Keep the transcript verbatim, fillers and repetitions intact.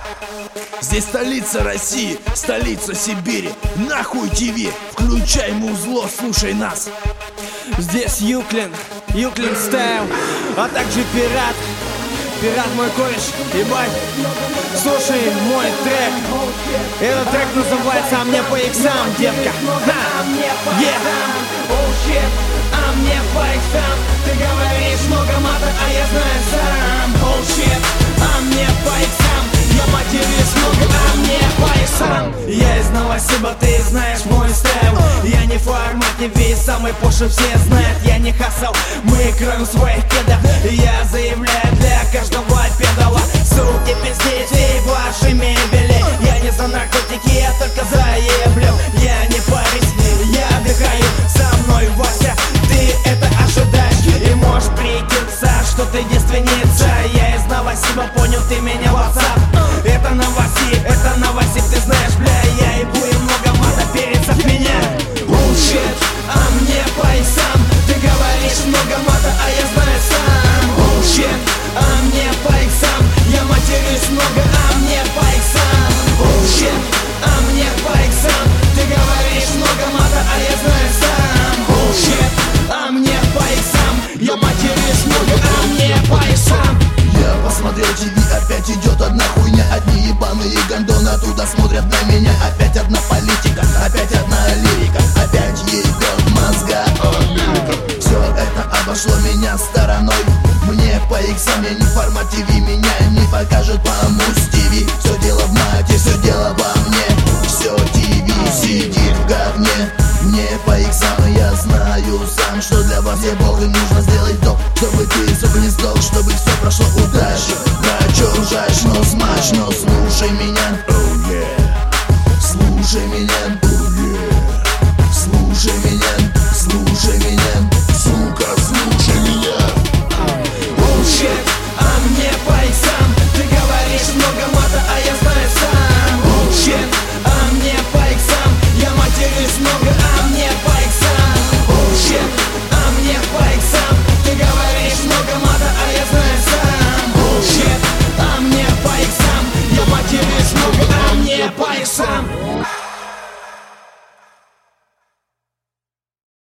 Здесь столица России, столица Сибири. Нахуй ТВ, включай музло, слушай нас. Здесь Юклин, Юклин стайл, а также пират. Пират мой кореш, ебать. Слушай мой трек. Этот трек называется «А мне по иксам, детка». А мне по иксам, оу щит, а мне по иксам. Ты говоришь много мата, а я знаю сам. Оу щит, а мне по иксам. Я матерюсь много, а мне по иксам. Я из Новосиба, ты знаешь мой стайл. Я не формат, не весь, самый пошлый все знают. Я не хасал, мы кроем своих кедов. Я заявляю для каждого педала: суки, пиздите ваши мебели. Я не за наркотики, я только заеблю. Я не парюсь, я отдыхаю, со мной Вася. Ты это ожидаешь и можешь прикинуться, что ты девственница. Я из Новосиба, понял ты меня, WhatsApp. Это Новосиб, это Новосиб, ты знаешь, бля. Я ебу и много мата, перецов меня. Bullshit, а мне по иксам. Ты говоришь много мата, а я знаю сам. Bullshit, а мне по иксам. Я матерюсь много, а мне по иксам. Bullshit, а мне по иксам. Ты говоришь много мата, а я знаю сам. Bullshit, а мне по иксам. Я матерюсь много, а мне по иксам. Я посмотрел ТВ, опять идет одна хуйня. Одни ебаные гондоны оттуда смотрят на меня. Опять одна политика, опять одна лирика. Опять ебет мозга. Все это обошло меня стороной. Мне по иксам, я не формат ТВ. Меня не покажет по Муз-ТВ. Все дело в мате, все дело во мне. Все ТВ сидит в говне. Мне по иксам, я знаю сам, что для вас я бог, и нужно сделать то, чтобы ты, сука, не сдох, чтобы все прошло удачно. Про чё ржаешь, но смачно, слушай меня.